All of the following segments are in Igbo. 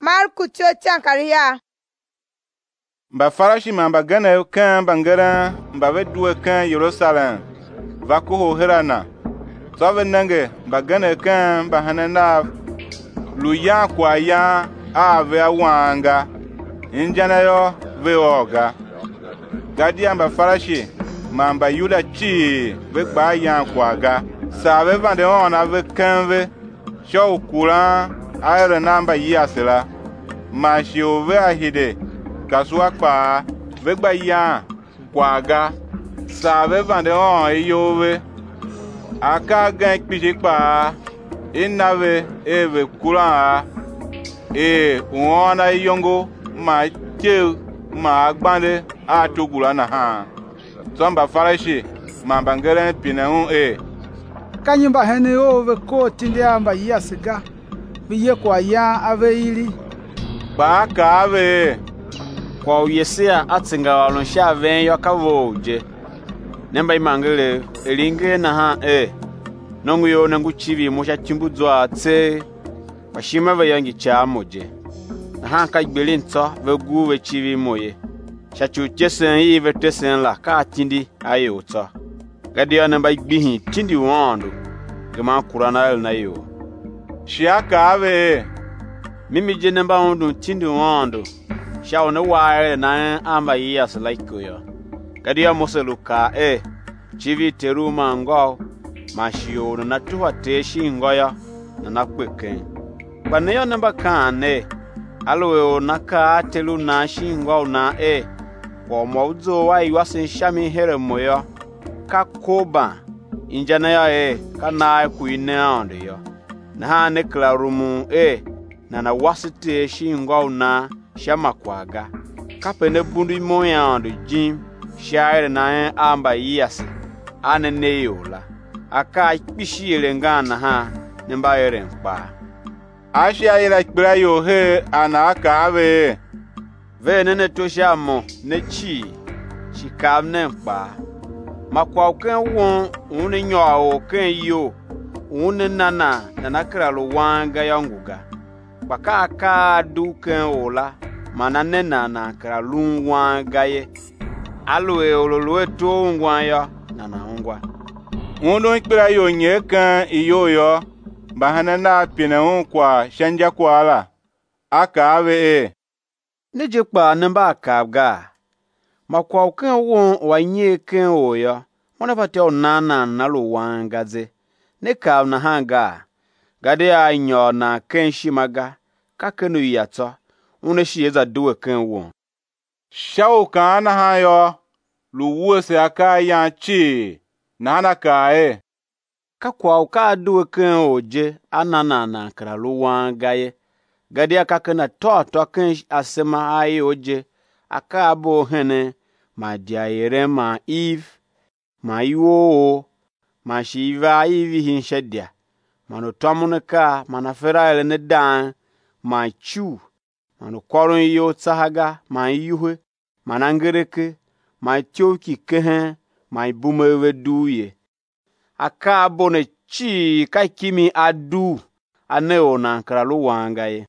Marku chocha kariya. Ba farashi ma ba gana kan bangara ba vedu kan Jerusalem. Va ko herana. So venange ba gana kan ba hanana luya kwa ya ave awanga. Injana yo veoga. Gadia ba farashi ma ba yuda chi ve gba ya kwaga. Sa ve vande on ave kanve. Sho kula ayre namba yasela. Ma shi ove ahide. Kasua kpa vegba ya kwaga save vande on eyove aka gan pije kpa inave eve kula uona yongo ma teu ma agbande atugula na ha somba farashi ma bangere pinau kanyimba hene ove ko tindia mba yasiga biye kwa ya ave ili ba ka ave kwa yesia atsinga walonsha ven yakavoje nemba imangele elinge na ha nongu yo nangu chivi mosha chimbuzwa atse bashima bayangi chamoje na ha ka gbelinto vegu ve chivi moye shachu jesen yi vetesen la ka tindi ayota gadia namba igbihin tindi wondo gema kurana na yo shiaka ave mimi je namba wondo tindi wondo Shao na wae na amba yas like yo. Kadia moseluka chivi teruma ngo mashio na tuwa teshi ngoya na nakweke. Baneyo namba kane alwe naka telu na shingwa na kwa mauzo wa iwase shami here moyo kakoba injana ya kana kuine ande yo. Na ha nekla rumu na wasite shingwa na shama kwaga kapene bundu moya ando jim shaire na amba yiyasi anene yola aka kpishire ngana ha nemba yere mpa ashia ira kpira yo ana aka ave ve nene to shamo ne chi shikam ne mpa makwa ken won une nyo ken yo une nana kralo wanga yanguga baka aka duken ola manane na kralun wa gaye alwe ololwe to ngwa ya na ngwa undo ikpira yo nye kan iyoyo bahana na pina kwa shanja kwala aka ave neje kpa namba akabga makwa ken won wanye ken oya mona pate onana na lo wangaze ne ka na hanga gade anyo na ken shimaga kakenu yato une shieza duwe ken won shao kana hayo luwe se aka ya chi nana kae kakwa uka duwe ken oje anana na kralu wangaye gade akakena to ken asema ai oje aka abo hene ma diayere ma eve ma iwo ma shiva ivi hinshadia mano tomuneka manafera ele ne dan ma chu mano korun yo tsahaga ma yuhe manangereke ma tioki kehen ma bumewe duye aka abone chi kaikimi adu aneo na kralu wangaye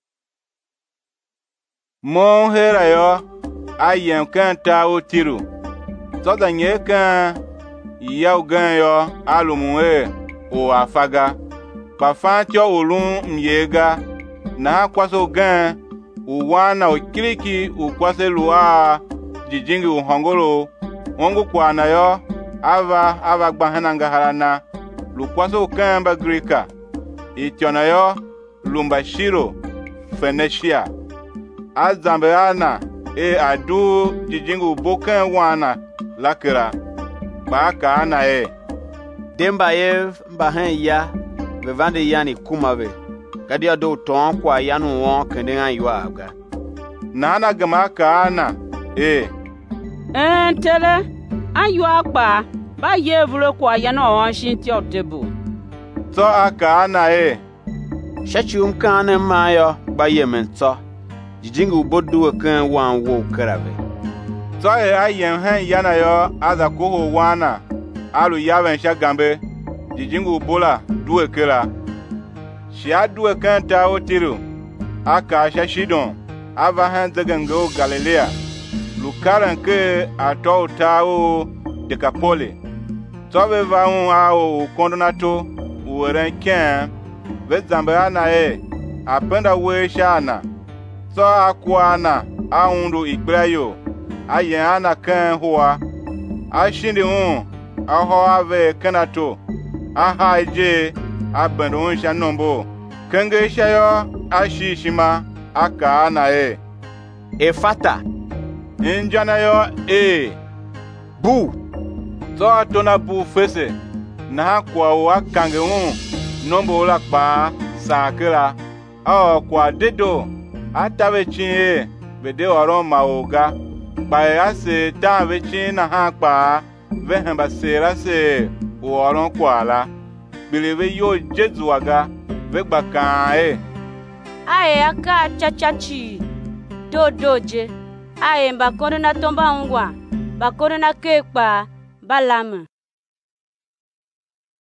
mon hera yo ayen kan ta otiru so da nye kan yaw gan yo alumu o afaga Pafantio ulun myega na kwaso gan uwana ukiliki ukwase lua jijingi uhongolo ongo kwana yo ava gbahana ngaharana lukwaso kamba Grika itiona yo lumbashiro Phoenicia azambeana adu jijingi uboken wana lakira baka ana demba mbahen ya vande yani kumave gadia do ton kwa yanu won kenden yuwa aga nana gama kana tele ayuwa pa ba yevule kwa yanu won shinti otebu so aka na shachum kana mayo ba yemento jijingu bodu kan wan wo karave so ayen han yana yo aza ko wana alu yaven shagambe jijingu bola duwe kera shia duwe kan ta otiru aka Shashidon, ava han zegengo Galilea. Lukaran ke ato tao Decapole. Tobe va un ao kondonato uweren ken vezambe ana apenda we shana. So akwana aundu ikbrayo ayen ana kan hoa ashindi aho ave kanato ahaje abendo shanombo kenge shayo ashishima aka ana Efata. Injana yo Bu. So tona bu fese na kwa wa kange nombo la pa sakela kwa dedo atabe chin bede oron maoga ba ya se ta be chin na ha pa ve han ba se ra se oron kwala bilebe yo jezuaga ve gba kan Aye aka chachachi. Dodoje. Aye mbakono na tomba ungwa. Bakono na kekpa. Balam.